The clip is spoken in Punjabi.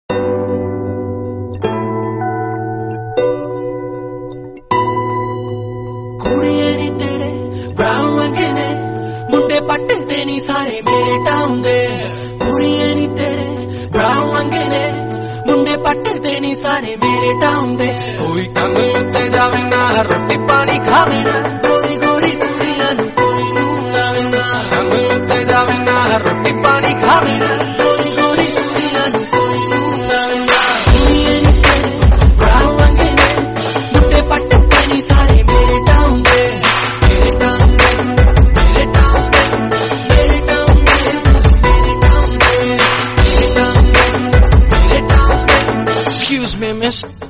ਕੁੜੀਏ ਨੀ ਤੇਰੇ ਬਰਾਊਨ ਰੰਗ ਨੇ ਮੁੰਡੇ ਪੱਟਦੇ ਨੀ ਸਾਰੇ ਮੇਰੇ ਟਾਊਨ ਦੇ ਕੁੜੀਏ ਨੀ ਤੇਰੇ ਬਰਾਊਨ ਰੰਗ ਨੇ ਮੁੰਡੇ ਪੱਟਦੇ ਨੀ ਸਾਰੇ ਮੇਰੇ ਟਾਊਨ ਦੇ ਕੋਈ ਕੰਮ ਉੱਤੇ ਜਾਵੇ ਨਾ ਰੋਟੀ ਪਾਣੀ ਖਾਵੇ ਨਾ ਗੋਰੀ ਗੋਰੀ ਕੁੜੀਆਂ ਨੂੰ ਕੋਈ ਨੂੰ ਲਾਵੇ ਨਾ ਕੰਮ ਉੱਤੇ ਜਾਵੇ ਨਾ ਰੋਟੀ ਪਾਣੀ ਖਾਵੇ ਨਾ ਗੋਰੀ ਗੋਰੀ ਕੁੜੀਆਂ ਨੂੰ ਕੋਈ ਨੂੰ ਲਾਵੇ ਨਾ ਕੁੜੀਏ ਨੀ ਤੇਰੇ ਬਰਾਊਨ ਰੰਗ ਨੇ ਮੁੰਡੇ ਪੱਟਦੇ ਨੀ ਸਾਰੇ ਮੇਰੇ ਟਾਊਨ ਦੇ ਮੇਰੇ ਟਾਊਨ ਦੇ ਮੇਰੇ ਟਾਊਨ ਦੇ ਮੇਰੇ ਟਾਊਨ ਦੇ ਮੇਰੇ ਟਾਊਨ ਦੇ ਮੇਰੇ ਟਾਊਨ ਦੇ ਮੇਰੇ ਟਾਊਨ ਦੇ Excuse me, miss.